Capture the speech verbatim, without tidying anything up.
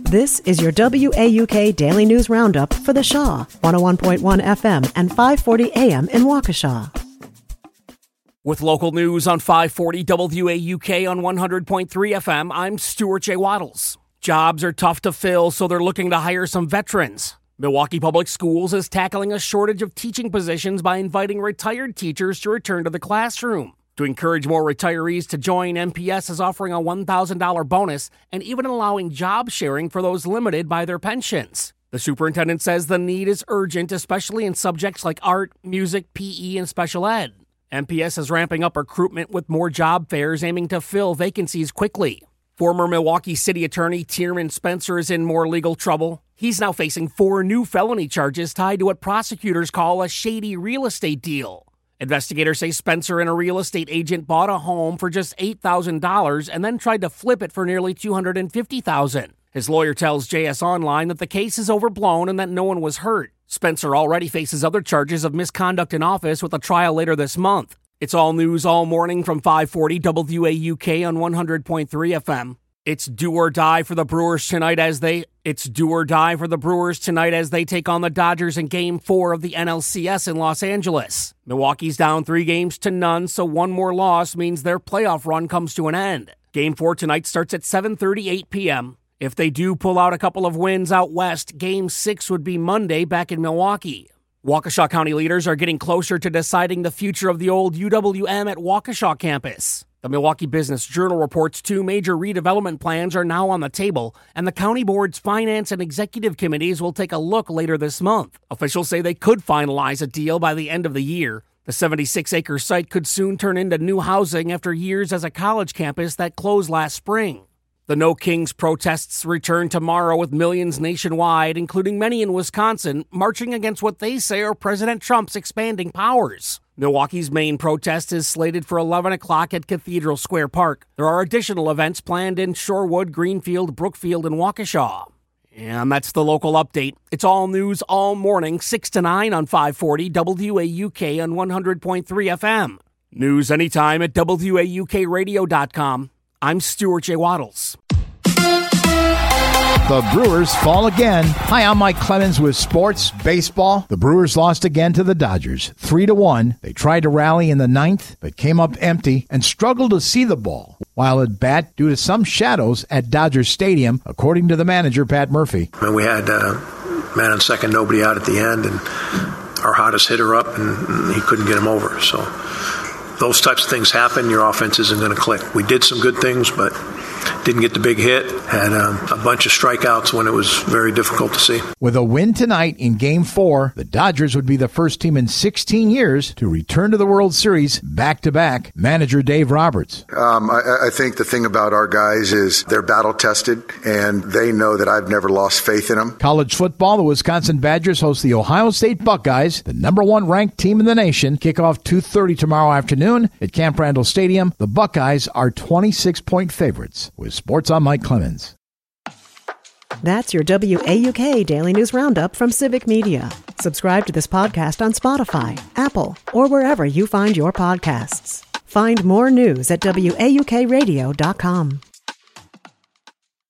This is your W A U K Daily News Roundup for the Shaw, one oh one point one F M and five forty A M in Waukesha. With local news on five forty W A U K on one hundred point three F M, I'm Stuart J. Waddles. Jobs are tough to fill, so they're looking to hire some veterans. Milwaukee Public Schools is tackling a shortage of teaching positions by inviting retired teachers to return to the classroom. To encourage more retirees to join, M P S is offering a one thousand dollars bonus and even allowing job sharing for those limited by their pensions. The superintendent says the need is urgent, especially in subjects like art, music, P E, and special ed. M P S is ramping up recruitment with more job fairs aiming to fill vacancies quickly. Former Milwaukee City Attorney Tierman Spencer is in more legal trouble. He's now facing four new felony charges tied to what prosecutors call a shady real estate deal. Investigators say Spencer and a real estate agent bought a home for just eight thousand dollars and then tried to flip it for nearly two hundred fifty thousand dollars. His lawyer tells J S Online that the case is overblown and that no one was hurt. Spencer already faces other charges of misconduct in office with a trial later this month. It's all news all morning from five forty W A U K on one hundred point three F M. It's do or die for the Brewers tonight as they It's do or die for the Brewers tonight as they take on the Dodgers in Game four of the N L C S in Los Angeles. Milwaukee's down three games to none, so one more loss means their playoff run comes to an end. Game four tonight starts at seven thirty-eight p.m. If they do pull out a couple of wins out west, Game six would be Monday back in Milwaukee. Waukesha County leaders are getting closer to deciding the future of the old U W M at Waukesha campus. The Milwaukee Business Journal reports two major redevelopment plans are now on the table, and the county board's finance and executive committees will take a look later this month. Officials say they could finalize a deal by the end of the year. The seventy-six acre site could soon turn into new housing after years as a college campus that closed last spring. The No Kings protests return tomorrow with millions nationwide, including many in Wisconsin, marching against what they say are President Trump's expanding powers. Milwaukee's main protest is slated for eleven o'clock at Cathedral Square Park. There are additional events planned in Shorewood, Greenfield, Brookfield, and Waukesha. And that's the local update. It's all news all morning, six to nine on five forty W A U K on one hundred point three F M. News anytime at W A U K radio dot com. I'm Stuart J. Waddles. The Brewers fall again. Hi, I'm Mike Clemens with Sports Baseball. The Brewers lost again to the Dodgers, three to one. They tried to rally in the ninth, but came up empty and struggled to see the ball while at bat due to some shadows at Dodger Stadium, according to the manager, Pat Murphy. And we had uh, man on second, nobody out at the end, and our hottest hitter up, and, and he couldn't get him over. So those types of things happen. Your offense isn't going to click. We did some good things, but didn't get the big hit. Had um, a bunch of strikeouts when it was very difficult to see. With a win tonight in Game four, the Dodgers would be the first team in sixteen years to return to the World Series back-to-back. Manager Dave Roberts. Um, I, I think the thing about our guys is they're battle-tested, and they know that I've never lost faith in them. College football, the Wisconsin Badgers host the Ohio State Buckeyes, the number one ranked team in the nation. Kickoff two thirty tomorrow afternoon at Camp Randall Stadium. The Buckeyes are twenty-six point favorites. With Sports, I'm Mike Clemens. That's your W A U K Daily News Roundup from Civic Media. Subscribe to this podcast on Spotify, Apple, or wherever you find your podcasts. Find more news at W A U K radio dot com.